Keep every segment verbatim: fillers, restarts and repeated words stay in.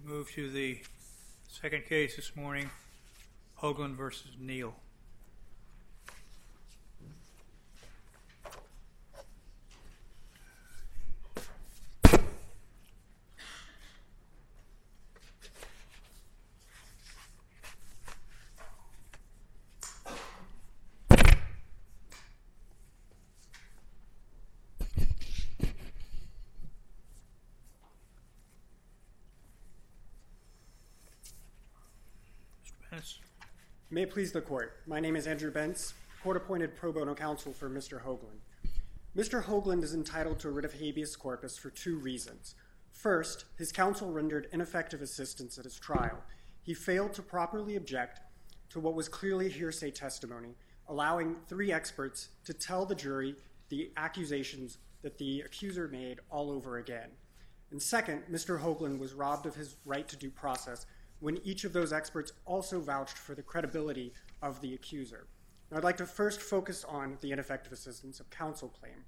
Move to the second case this morning, Hoagland versus Neal. May it please the Court. My name is Andrew Bentz, court-appointed pro bono counsel for Mister Hoagland. Mister Hoagland is entitled to a writ of habeas corpus for two reasons. First, his counsel rendered ineffective assistance at his trial. He failed to properly object to what was clearly hearsay testimony, allowing three experts to tell the jury the accusations that the accuser made all over again. And second, Mister Hoagland was robbed of his right to due process when each of those experts also vouched for the credibility of the accuser. Now, I'd like to first focus on the ineffective assistance of counsel claim.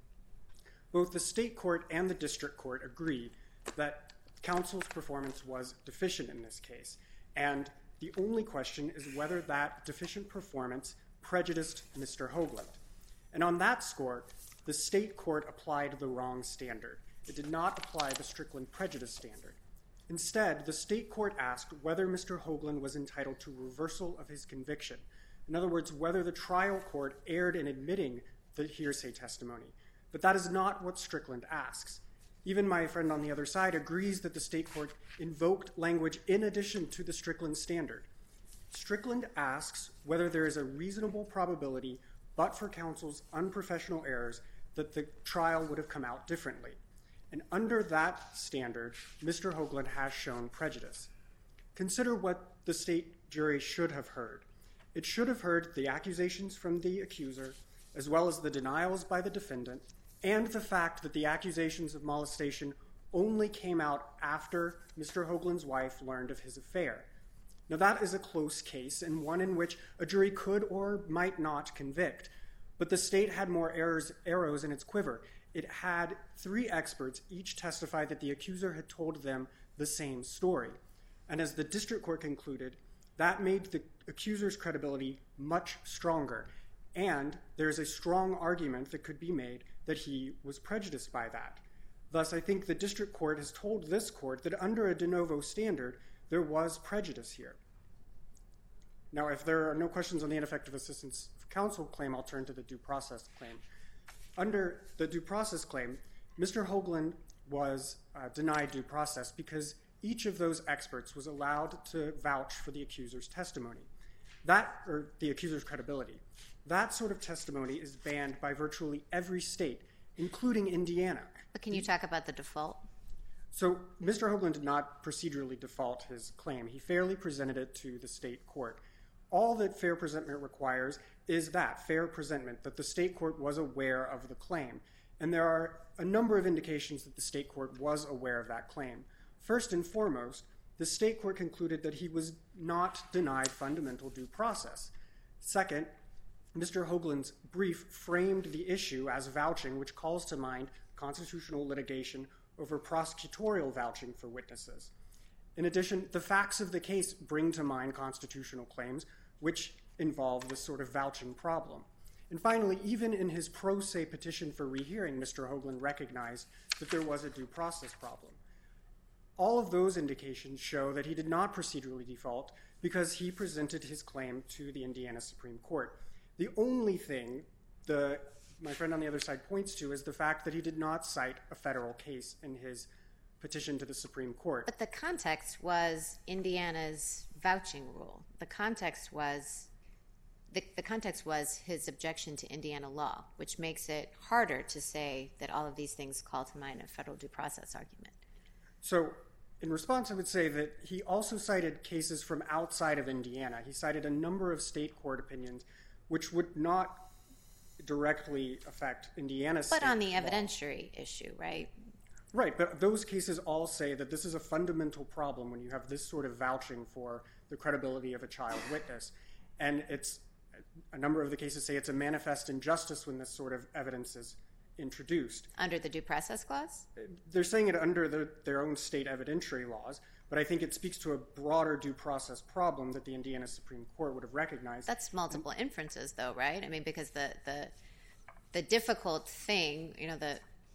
Both the state court and the district court agree that counsel's performance was deficient in this case, and the only question is whether that deficient performance prejudiced Mister Hoagland. And on that score, the state court applied the wrong standard. It did not apply the Strickland prejudice standard. Instead, the state court asked whether Mister Hoagland was entitled to reversal of his conviction. In other words, whether the trial court erred in admitting the hearsay testimony. But that is not what Strickland asks. Even my friend on the other side agrees that the state court invoked language in addition to the Strickland standard. Strickland asks whether there is a reasonable probability, but for counsel's unprofessional errors, that the trial would have come out differently. And under that standard, Mister Hoagland has shown prejudice. Consider what the state jury should have heard. It should have heard the accusations from the accuser, as well as the denials by the defendant, and the fact that the accusations of molestation only came out after Mister Hoagland's wife learned of his affair. Now, that is a close case, and one in which a jury could or might not convict. But the state had more errors, arrows in its quiver. It had three experts each testify that the accuser had told them the same story. And as the district court concluded, that made the accuser's credibility much stronger. And there's a strong argument that could be made that he was prejudiced by that. Thus, I think the district court has told this court that under a de novo standard, there was prejudice here. Now, if there are no questions on the ineffective assistance of counsel claim, I'll turn to the due process claim. Under the due process claim, Mister Hoagland was uh, denied due process because each of those experts was allowed to vouch for the accuser's testimony. That, or the accuser's credibility. That sort of testimony is banned by virtually every state, including Indiana. But can you talk about the default? So Mister Hoagland did not procedurally default his claim. He fairly presented it to the state court. All that fair presentment requires is that, fair presentment, that the state court was aware of the claim. And there are a number of indications that the state court was aware of that claim. First and foremost, the state court concluded that he was not denied fundamental due process. Second, Mister Hoagland's brief framed the issue as vouching, which calls to mind constitutional litigation over prosecutorial vouching for witnesses. In addition, the facts of the case bring to mind constitutional claims, which involve this sort of vouching problem. And finally, even in his pro se petition for rehearing, Mister Hoagland recognized that there was a due process problem. All of those indications show that he did not procedurally default because he presented his claim to the Indiana Supreme Court. The only thing the, my friend on the other side points to is the fact that he did not cite a federal case in his petition to the Supreme Court. But the context was Indiana's vouching rule. The context was the, the context was his objection to Indiana law, which makes it harder to say that all of these things call to mind a federal due process argument. So in response, I would say that he also cited cases from outside of Indiana. He cited a number of state court opinions which would not directly affect Indiana's state But on the law. evidentiary issue, right? Right, but those cases all say that this is a fundamental problem when you have this sort of vouching for the credibility of a child witness. And it's a number of the cases say it's a manifest injustice when this sort of evidence is introduced. Under the due process clause? They're saying it under the, their own state evidentiary laws, but I think it speaks to a broader due process problem that the Indiana Supreme Court would have recognized. That's multiple and, inferences, though, right? I mean, because the the the difficult thing, you know, the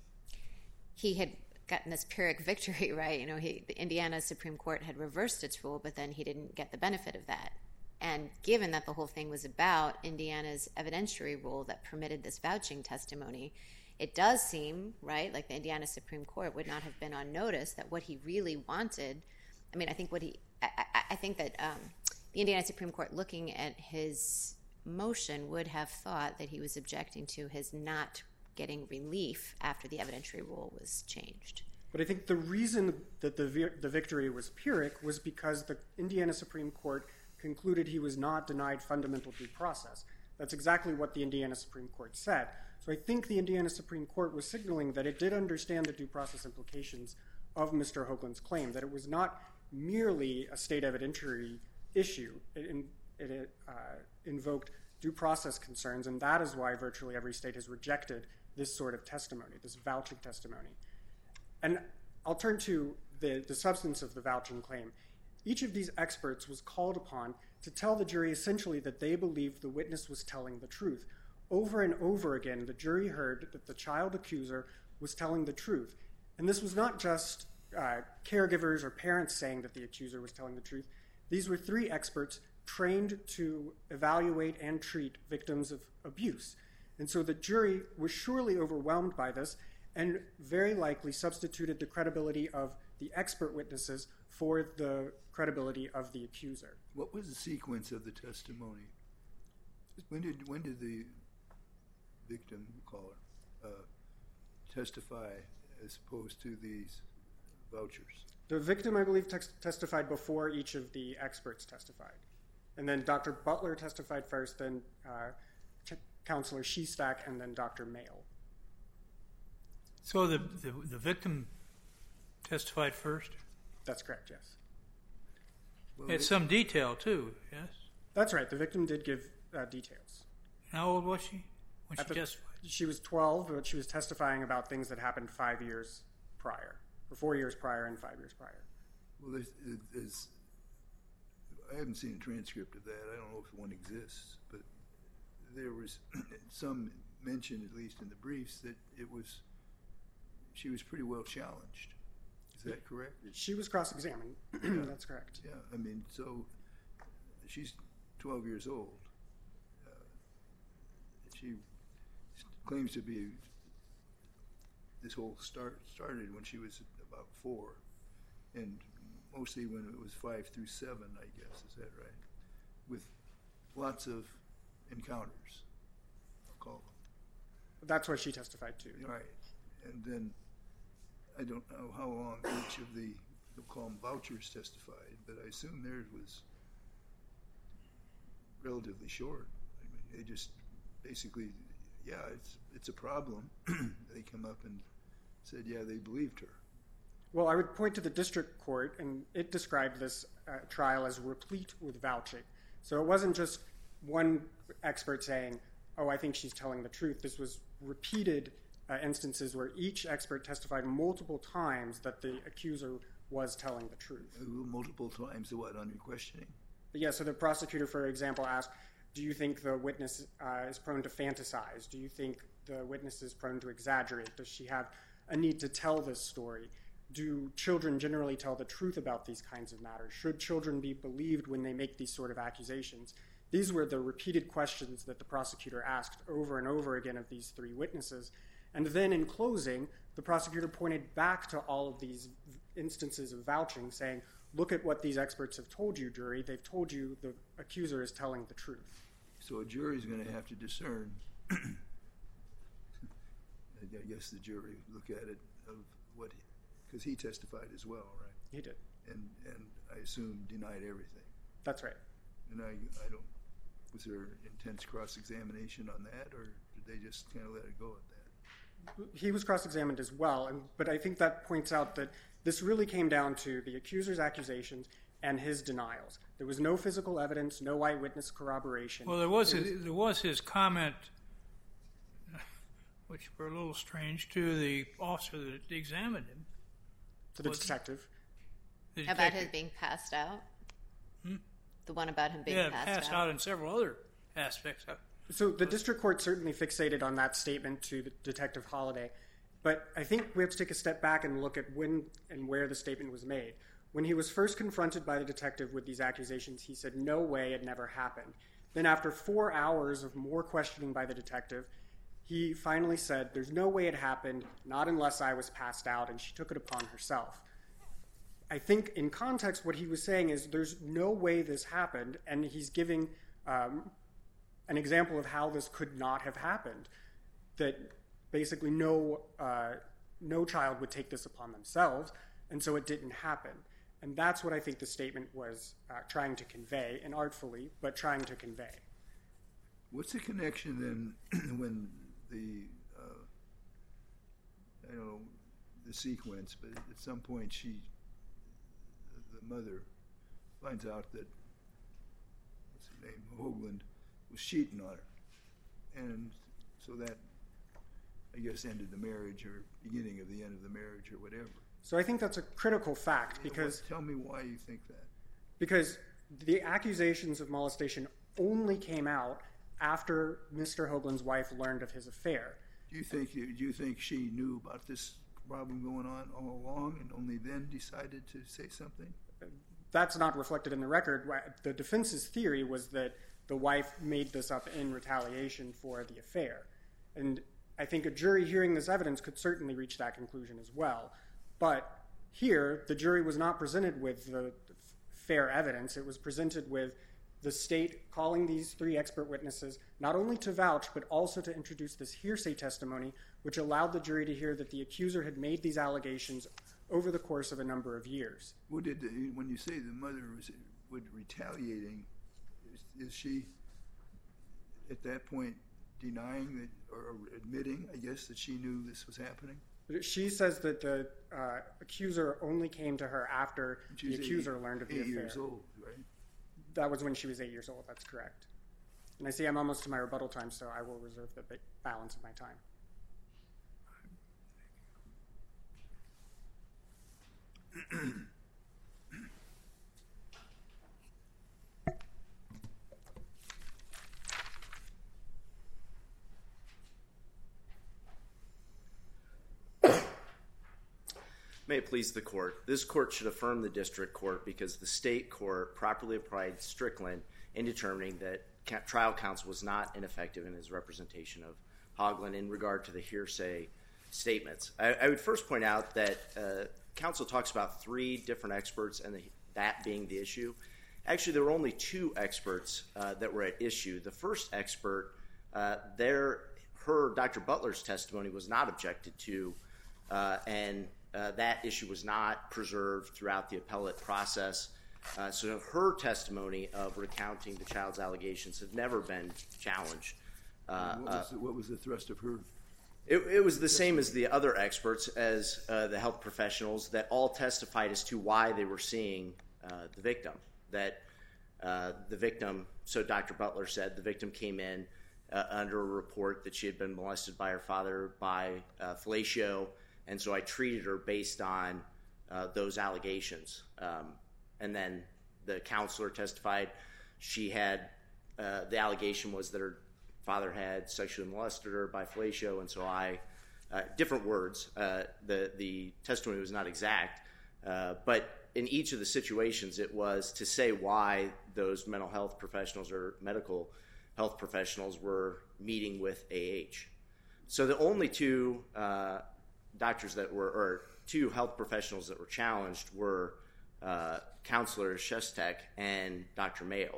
he had gotten this Pyrrhic victory, right? You know, he the Indiana Supreme Court had reversed its rule, but then he didn't get the benefit of that. And given that the whole thing was about Indiana's evidentiary rule that permitted this vouching testimony, it does seem, right, like the Indiana Supreme Court would not have been on notice that what he really wanted, I mean, I think what he, I, I, I think that um, the Indiana Supreme Court looking at his motion would have thought that he was objecting to his not getting relief after the evidentiary rule was changed. But I think the reason that the the victory was Pyrrhic was because the Indiana Supreme Court concluded he was not denied fundamental due process. That's exactly what the Indiana Supreme Court said. So I think the Indiana Supreme Court was signaling that it did understand the due process implications of Mister Hoagland's claim, that it was not merely a state evidentiary issue. It, it uh, invoked due process concerns, and that is why virtually every state has rejected this sort of testimony, this vouching testimony. And I'll turn to the, the substance of the vouching claim. Each of these experts was called upon to tell the jury essentially that they believed the witness was telling the truth. Over and over again, the jury heard that the child accuser was telling the truth. And this was not just uh, caregivers or parents saying that the accuser was telling the truth. These were three experts trained to evaluate and treat victims of abuse. And so the jury was surely overwhelmed by this and very likely substituted the credibility of the expert witnesses for the credibility of the accuser. What was the sequence of the testimony? When did when did the victim, caller, uh, testify as opposed to these vouchers? The victim, I believe, tex- testified before each of the experts testified. And then Doctor Butler testified first, then uh, Ch- Counselor Shestack, and then Doctor Mayle. So the, the the victim testified first? That's correct, yes. Well, had some detail, too, yes? That's right. The victim did give uh, details. How old was she when At she the, testified? She was twelve, but she was testifying about things that happened five years prior, or four years prior and five years prior. Well, there's, there's, I haven't seen a transcript of that. I don't know if one exists, but there was some mention, at least in the briefs, that it was she was pretty well challenged. Is that correct? She was cross-examined. Yeah. That's correct. Yeah, I mean, so she's twelve years old. Uh, she claims to be, this whole start started when she was about four, and mostly when it was five through seven, I guess. Is that right? With lots of encounters, I'll call them. That's what she testified to. Right. And then I don't know how long each of the, we'll call them vouchers, testified, but I assume theirs was relatively short. I mean, they just basically, yeah, it's it's a problem. They come up and said, yeah, they believed her. Well, I would point to the district court, and it described this uh, trial as replete with vouching. So it wasn't just one expert saying, oh, I think she's telling the truth. This was repeated uh, instances where each expert testified multiple times that the accuser was telling the truth. Uh, multiple times, what, under questioning? But yeah, so the prosecutor, for example, asked, do you think the witness uh, is prone to fantasize? Do you think the witness is prone to exaggerate? Does she have a need to tell this story? Do children generally tell the truth about these kinds of matters? Should children be believed when they make these sort of accusations? These were the repeated questions that the prosecutor asked over and over again of these three witnesses. And then in closing, the prosecutor pointed back to all of these instances of vouching, saying, look at what these experts have told you, jury. They've told you the accuser is telling the truth. So a jury is going to have to discern. I guess the jury look at it of what, because he, he testified as well, right? He did. And and I assume denied everything. That's right. And I I don't, was there intense cross-examination on that, or did they just kind of let it go at that? He was cross-examined as well, and but I think that points out that this really came down to the accuser's accusations and his denials. There was no physical evidence, no eyewitness corroboration. Well, there was, was there was his comment, which were a little strange, to the officer that examined him. To the was, detective. The About detective- his being passed out? Hmm? The one about him being yeah, passed, passed out? out in several other aspects. Of, So the district court certainly fixated on that statement to the Detective Holliday, but I think we have to take a step back and look at when and where the statement was made. When he was first confronted by the detective with these accusations, he said, "No way, it never happened." Then after four hours of more questioning by the detective, he finally said, "There's no way it happened, not unless I was passed out, and she took it upon herself." I think in context what he was saying is there's no way this happened, and he's giving um, an example of how this could not have happened, that basically no, uh, no child would take this upon themselves, and so it didn't happen. And that's what I think the statement was uh, trying to convey, inartfully, but trying to convey. What's the connection then when the, uh, I don't know, the sequence, but at some point she, the mother, finds out that, what's her name, Hoagland, was cheating on her. And so that, I guess, ended the marriage or beginning of the end of the marriage or whatever. So I think that's a critical fact because... Tell me why you think that. Because the accusations of molestation only came out after Mister Hoagland's wife learned of his affair. Do you think do you think she knew about this problem going on all along and only then decided to say something? That's not reflected in the record. The defense's theory was that the wife made this up in retaliation for the affair. And I think a jury hearing this evidence could certainly reach that conclusion as well. But here, the jury was not presented with the fair evidence. It was presented with the state calling these three expert witnesses not only to vouch, but also to introduce this hearsay testimony, which allowed the jury to hear that the accuser had made these allegations over the course of a number of years. What did the, when you say the mother was would retaliating, is, is she at that point denying that or admitting, I guess, that she knew this was happening? She says that the uh, accuser only came to her after the accuser eight, learned of the eight affair. years old, right? That was when she was eight years old, that's correct. And I see I'm almost to my rebuttal time, so I will reserve the balance of my time. May it please the court. This court should affirm the district court because the state court properly applied Strickland in determining that trial counsel was not ineffective in his representation of Hoagland in regard to the hearsay statements. I, I would first point out that uh, counsel talks about three different experts and the, that being the issue. Actually, there were only two experts uh, that were at issue. The first expert, uh, their, her, Doctor Butler's testimony was not objected to, uh, and Uh, that issue was not preserved throughout the appellate process. Uh, so her testimony of recounting the child's allegations had never been challenged. Uh, what, was the, what was the thrust of her? It, it was the same as the other experts, as uh, the health professionals, that all testified as to why they were seeing uh, the victim. That uh, the victim, so Doctor Butler said, the victim came in uh, under a report that she had been molested by her father by uh, fellatio, and so I treated her based on uh, those allegations. Um, and then the counselor testified she had, uh, the allegation was that her father had sexually molested her by fellatio, and so I, uh, different words, uh, the, the testimony was not exact, uh, but in each of the situations it was to say why those mental health professionals or medical health professionals were meeting with A H. So the only two uh, doctors that were, or two health professionals that were challenged were uh, Counselor Shestek and Doctor Mayo.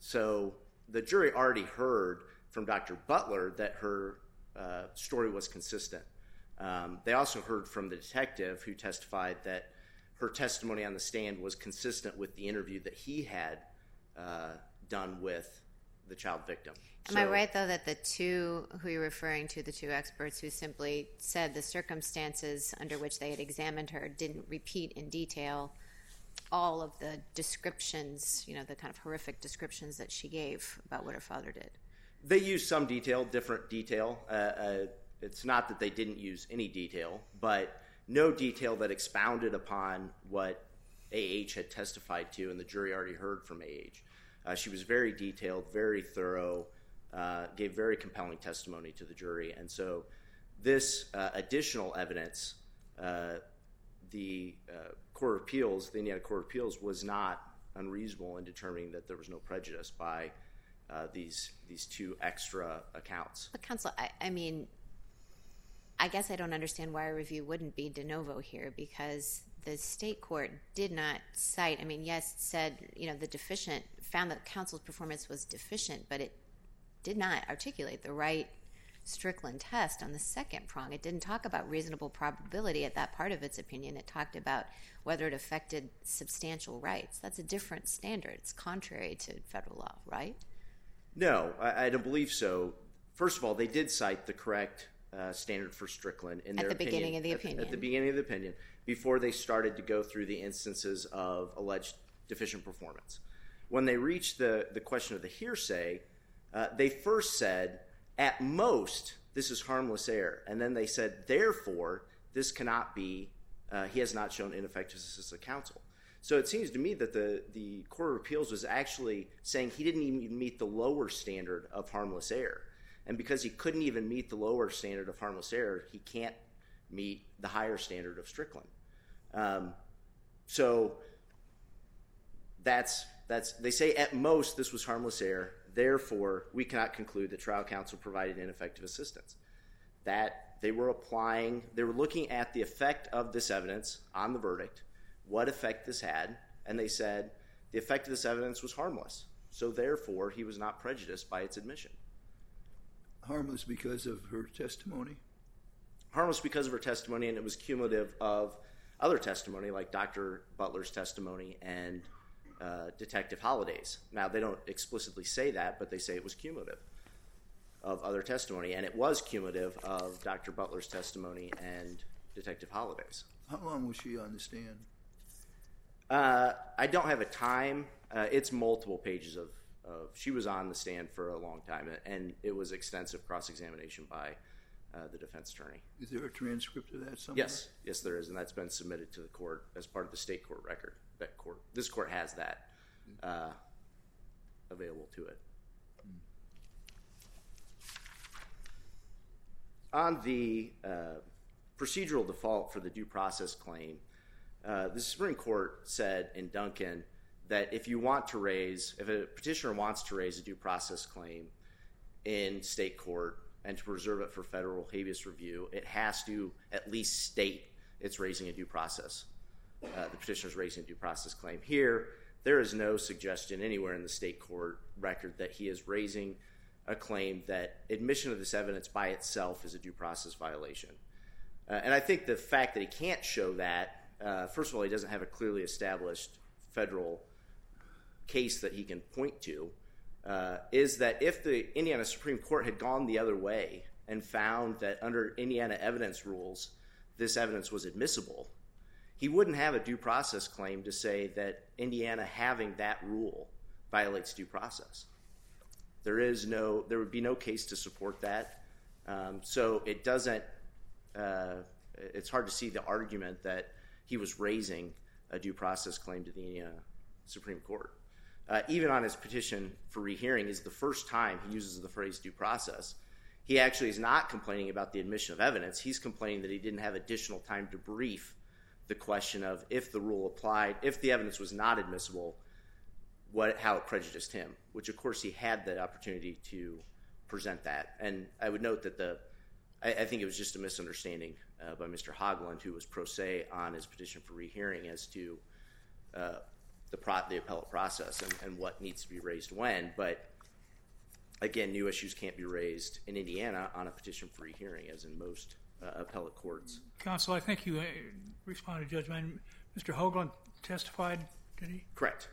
So the jury already heard from Doctor Butler that her uh, story was consistent. Um, they also heard from the detective who testified that her testimony on the stand was consistent with the interview that he had uh, done with the child victim. Am so, I right, though, that the two who you're referring to, the two experts who simply said the circumstances under which they had examined her didn't repeat in detail all of the descriptions, you know, the kind of horrific descriptions that she gave about what her father did? They used some detail, different detail. Uh, uh, it's not that they didn't use any detail, but no detail that expounded upon what A H had testified to, and the jury already heard from A H. Uh, she was very detailed, very thorough, uh, gave very compelling testimony to the jury. And so this uh, additional evidence, uh, the uh, Court of Appeals, the Indiana Court of Appeals, was not unreasonable in determining that there was no prejudice by uh, these these two extra accounts. But counsel, I, I mean, I guess I don't understand why a review wouldn't be de novo here, because the state court did not cite, I mean, yes, said, you know, the deficient, found that counsel's performance was deficient, but it did not articulate the right Strickland test on the second prong. It didn't talk about reasonable probability at that part of its opinion. It talked about whether it affected substantial rights. That's a different standard. It's contrary to federal law, right? No, I, I don't believe so. First of all, they did cite the correct uh, standard for Strickland in At their the opinion. beginning of the at, opinion. At the beginning of the opinion, before they started to go through the instances of alleged deficient performance. When they reached the, the question of the hearsay, uh, they first said, at most, this is harmless error. And then they said, therefore, this cannot be, uh, he has not shown ineffective assistance of counsel. So it seems to me that the, the Court of Appeals was actually saying he didn't even meet the lower standard of harmless error. And because he couldn't even meet the lower standard of harmless error, he can't meet the higher standard of Strickland. Um, so that's, that's, they say at most this was harmless error. Therefore, we cannot conclude that trial counsel provided ineffective assistance. That they were applying, they were looking at the effect of this evidence on the verdict, what effect this had, and they said the effect of this evidence was harmless. So therefore, he was not prejudiced by its admission. Harmless because of her testimony? Harmless because of her testimony, and it was cumulative of other testimony, like Doctor Butler's testimony and uh, Detective Holliday's. Now, they don't explicitly say that, but they say it was cumulative of other testimony, and it was cumulative of Doctor Butler's testimony and Detective Holliday's. How long was she on the stand? Uh, I don't have a time. Uh, it's multiple pages of, of. She was on the stand for a long time, and it was extensive cross-examination by uh, the defense attorney. Is there a transcript of that somewhere? Yes, yes, there is, and that's been submitted to the court as part of the state court record. That court, this court has that uh, available to it. Mm. On the uh, procedural default for the due process claim, uh, the Supreme Court said in Duncan that if you want to raise, if a petitioner wants to raise a due process claim in state court and to preserve it for federal habeas review, it has to at least state it's raising a due process. Uh, the petitioner's raising a due process claim. Here, there is no suggestion anywhere in the state court record that he is raising a claim that admission of this evidence by itself is a due process violation. Uh, and I think the fact that he can't show that, uh, first of all, he doesn't have a clearly established federal case that he can point to, uh, is that if the Indiana Supreme Court had gone the other way and found that under Indiana evidence rules this evidence was admissible, he wouldn't have a due process claim to say that Indiana having that rule violates due process. There is no, there would be no case to support that. Um, so it doesn't, uh, it's hard to see the argument that he was raising a due process claim to the Indiana Supreme Court. Uh, even on his petition for rehearing is the first time he uses the phrase due process. He actually is not complaining about the admission of evidence. He's complaining that he didn't have additional time to brief the question of if the rule applied, if the evidence was not admissible, what, how it prejudiced him, which of course he had the opportunity to present that. And I would note that the, I, I think it was just a misunderstanding uh, by Mister Hogland, who was pro se on his petition for rehearing as to uh, the, pro, the appellate process and, and what needs to be raised when. But again, new issues can't be raised in Indiana on a petition for rehearing, as in most uh, appellate courts. Counsel, I think you uh, responded to Judge Mann. Mister Hoagland testified, did he? Correct.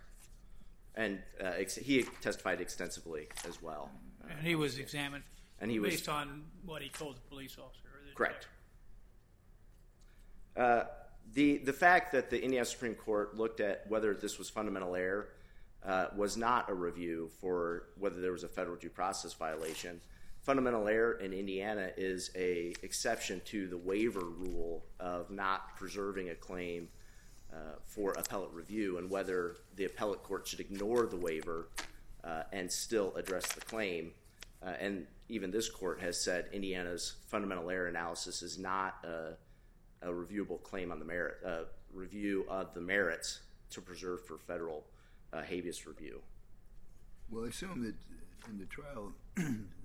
And uh, ex- he testified extensively as well. Uh, and he was examined and he based was, on what he told the police officer. Or the correct. Uh, the, the fact that the Indiana Supreme Court looked at whether this was fundamental error uh, was not a review for whether there was a federal due process violation. Fundamental error in Indiana is a exception to the waiver rule of not preserving a claim uh, for appellate review and whether the appellate court should ignore the waiver uh, and still address the claim. Uh, and even this court has said Indiana's fundamental error analysis is not a, a reviewable claim on the merit, uh, review of the merits to preserve for federal uh, habeas review. Well, I assume that in the trial, uh,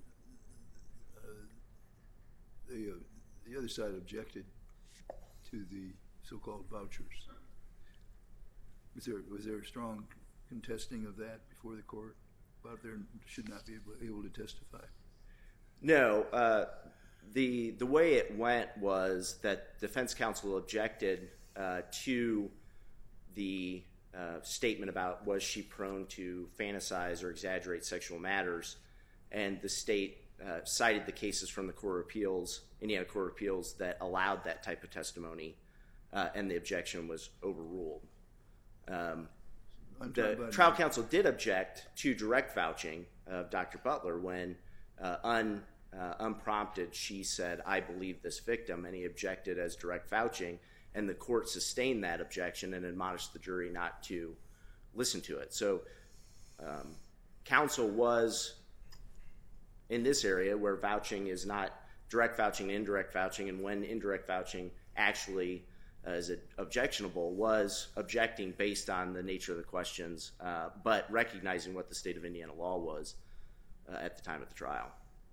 the, uh, the other side objected to the so-called vouchers. Was there, was there a strong contesting of that before the court about there should not be able, able to testify? No. Uh, the the way it went was that defense counsel objected uh, to the uh, statement about was she prone to fantasize or exaggerate sexual matters, and the state uh, cited the cases from the Court of Appeals, Indiana Court of Appeals, that allowed that type of testimony, uh, and the objection was overruled. Um, the trial counsel did object to direct vouching of Doctor Butler when uh, un, uh, unprompted she said, "I believe this victim," and he objected as direct vouching, and the court sustained that objection and admonished the jury not to listen to it. So um, counsel was in this area where vouching is not direct vouching, indirect vouching, and when indirect vouching actually uh, is objectionable, was objecting based on the nature of the questions, uh, but recognizing what the state of Indiana law was uh, at the time of the trial.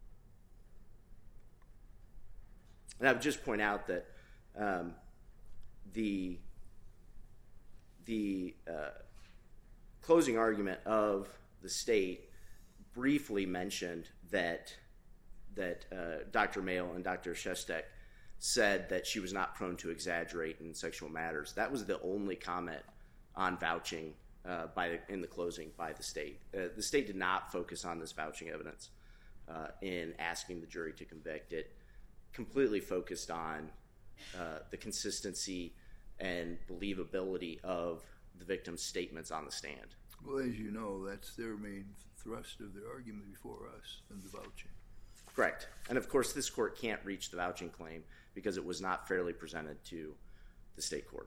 And I would just point out that um, the the uh, closing argument of the state briefly mentioned that that uh, Doctor Mayle and Doctor Shestek said that she was not prone to exaggerate in sexual matters. That was the only comment on vouching uh, by the, in the closing by the state. Uh, the state did not focus on this vouching evidence uh, in asking the jury to convict. It completely focused on uh, the consistency and believability of the victim's statements on the stand. Well, as you know, that's their main thrust of their argument before us and the vouching. Correct. And of course, this court can't reach the vouching claim because it was not fairly presented to the state court.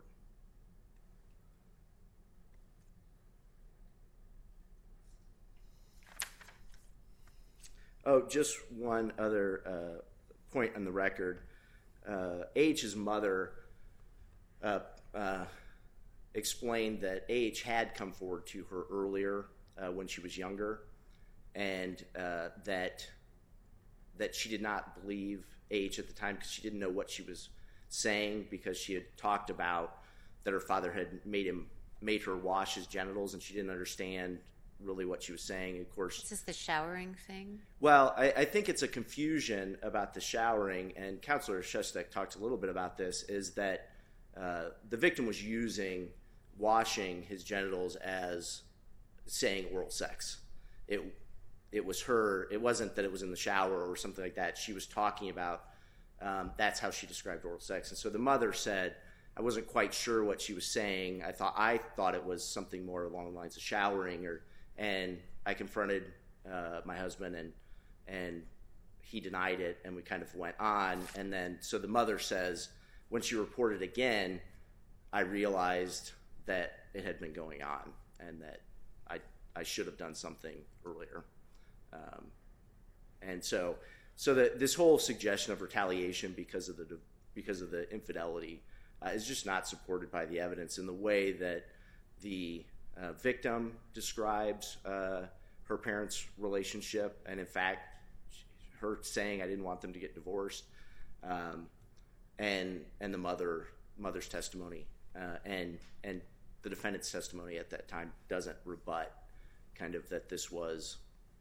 Oh, just one other uh, point on the record. Uh, H's mother uh, uh, explained that H had come forward to her earlier uh, when she was younger, and uh, that that she did not believe H at the time because she didn't know what she was saying, because she had talked about that her father had made him made her wash his genitals, and she didn't understand really what she was saying. Of course, is this the showering thing? Well, I, I think it's a confusion about the showering, and Counselor Shestek talked a little bit about this, is that uh, the victim was using washing his genitals as saying oral sex. It it was her, it wasn't that it was in the shower or something like that. She was talking about, um, that's how she described oral sex. And so the mother said, I wasn't quite sure what she was saying. I thought I thought it was something more along the lines of showering, or and I confronted uh, my husband, and and he denied it, and we kind of went on. And then so the mother says, when she reported again, I realized that it had been going on and that I I should have done something earlier. Um, and so so that this whole suggestion of retaliation because of the because of the infidelity uh, is just not supported by the evidence in the way that the uh, victim describes uh, her parents' relationship, and in fact, her saying I didn't want them to get divorced, um, and and the mother mother's testimony, uh, and and the defendant's testimony at that time doesn't rebut kind of that this was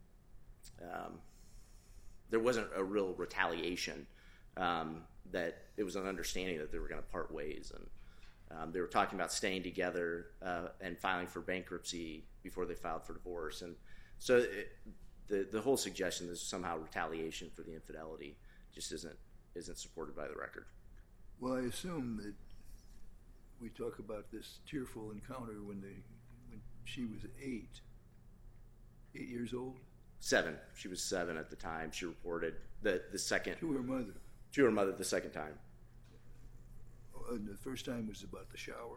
um, there wasn't a real retaliation, um, that it was an understanding that they were going to part ways, and um, they were talking about staying together uh, and filing for bankruptcy before they filed for divorce. And so it, the the whole suggestion is somehow retaliation for the infidelity just isn't isn't supported by the record. Well, I assume that we talk about this tearful encounter when they when she was eight, eight years old. Seven. She was seven at the time. She reported the the second to her mother. To her mother the second time. And the first time was about the shower.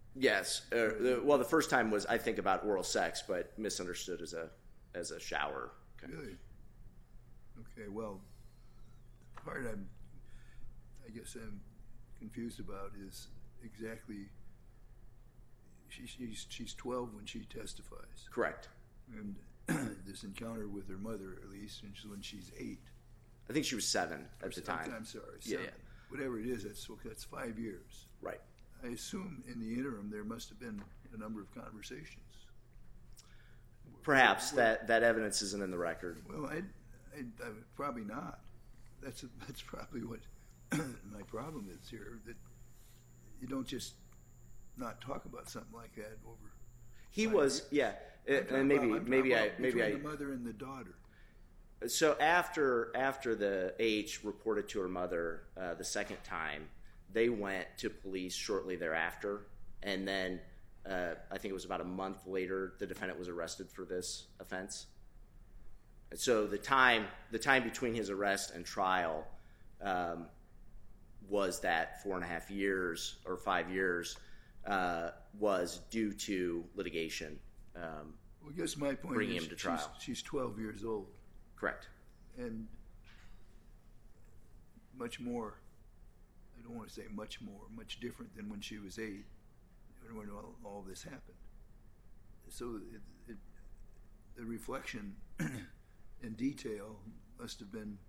Yes. Uh, the, well, the first time was, I think, about oral sex, but misunderstood as a as a shower. Okay. Really? Okay, well, the part I'm, I guess I'm confused about is exactly, she, she's, she's twelve when she testifies. Correct. And this encounter with her mother, at least, and she's when she's eight. I think she was seven at the time. I'm sorry, Yeah, seven. yeah. Whatever it is, that's, that's five years. Right. I assume in the interim there must have been a number of conversations. Perhaps that, that evidence isn't in the record. Well, I, I, I probably not. That's that's probably what my problem is here. That you don't just not talk about something like that over. He was, yeah, and maybe about, maybe I about maybe I. the mother and the daughter. So after after the H reported to her mother uh, the second time, they went to police shortly thereafter, and then uh, I think it was about a month later the defendant was arrested for this offense. And so the time the time between his arrest and trial um, was that four and a half years or five years uh, was due to litigation. Um, Well, I guess my point bringing is him to trial. She's, she's twelve years old, correct. and much more. I don't want to say much more, much different than when she was eight, when all, all this happened. So it, it, the reflection in detail must have been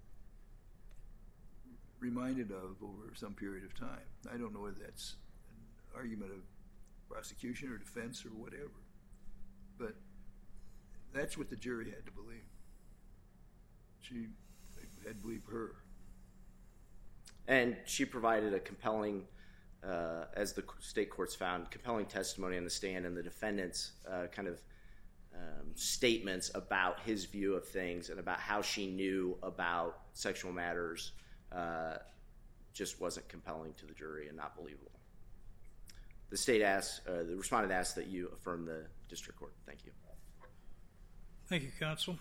reminded of over some period of time. I don't know whether that's an argument of prosecution or defense or whatever, but that's what the jury had to believe. She had to believe her. And she provided a compelling, uh, as the state courts found, compelling testimony on the stand, and the defendant's uh, kind of um, statements about his view of things and about how she knew about sexual matters uh, just wasn't compelling to the jury and not believable. The state asked, uh, the respondent asked that you affirm the district court. Thank you. Thank you, counsel.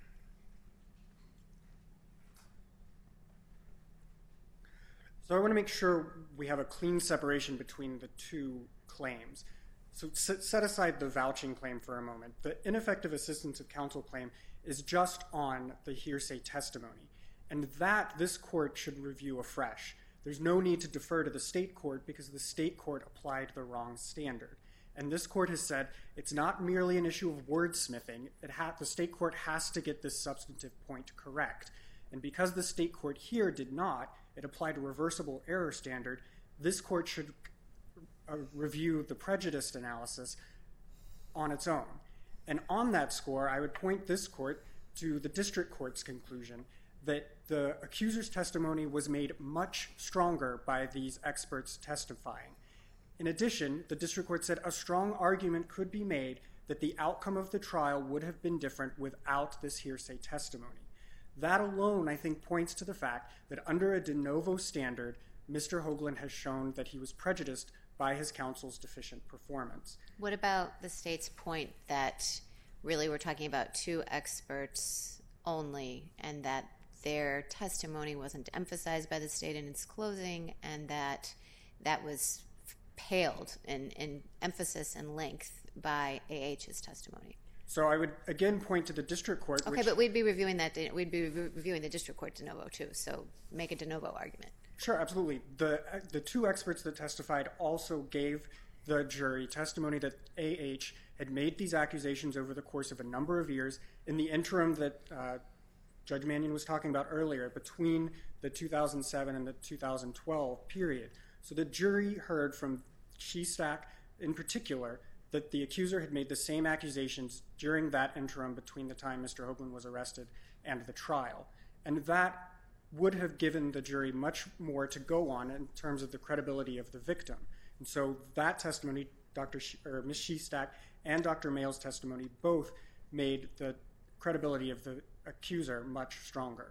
So I want to make sure we have a clean separation between the two claims. So set aside the vouching claim for a moment. The ineffective assistance of counsel claim is just on the hearsay testimony, and that this court should review afresh. There's no need to defer to the state court because the state court applied the wrong standard. And this court has said it's not merely an issue of wordsmithing. It ha- the state court has to get this substantive point correct. And because the state court here did not, it applied a reversible error standard, this court should uh, review the prejudice analysis on its own. And on that score, I would point this court to the district court's conclusion that the accuser's testimony was made much stronger by these experts testifying. In addition, the district court said a strong argument could be made that the outcome of the trial would have been different without this hearsay testimony. That alone, I think, points to the fact that under a de novo standard, Mister Hoagland has shown that he was prejudiced by his counsel's deficient performance. What about the state's point that really we're talking about two experts only, and that their testimony wasn't emphasized by the state in its closing, and that that was paled in, in emphasis and length by A H's testimony? So I would again point to the district court. Okay, which, but we'd be reviewing that. We'd be re- reviewing the district court de novo too. So make a de novo argument. Sure, absolutely. The the two experts that testified also gave the jury testimony that A H had made these accusations over the course of a number of years. In the interim that uh, Judge Mannion was talking about earlier, between the two thousand seven and the two thousand twelve period. So the jury heard from Shestack in particular that the accuser had made the same accusations during that interim between the time Mister Hoagland was arrested and the trial. And that would have given the jury much more to go on in terms of the credibility of the victim. And so that testimony, Doctor Sh- or Miz Shestack and Doctor Mail's testimony both made the credibility of the accuser much stronger.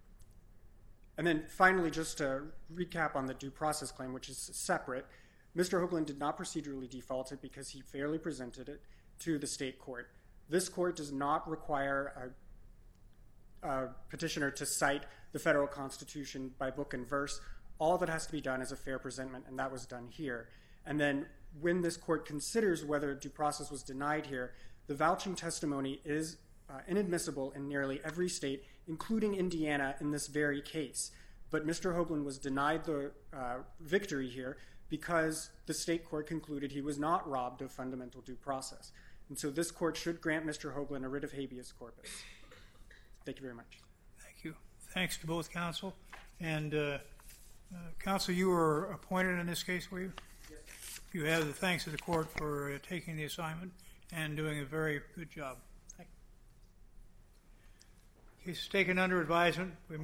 And then finally, just to recap on the due process claim, which is separate, Mister Hoagland did not procedurally default it because he fairly presented it to the state court. This court does not require a, a petitioner to cite the federal constitution by book and verse. All that has to be done is a fair presentment, and that was done here. And then when this court considers whether due process was denied here, the vouching testimony is uh, inadmissible in nearly every state, including Indiana in this very case. But Mister Hoagland was denied the uh, victory here because the state court concluded he was not robbed of fundamental due process. And so this court should grant Mister Hoagland a writ of habeas corpus. Thank you very much. Thank you. Thanks to both counsel. And, uh, uh, counsel, you were appointed in this case, were you? Yes. You have the thanks of the court for uh, taking the assignment and doing a very good job. Thank you. Case is taken under advisement. We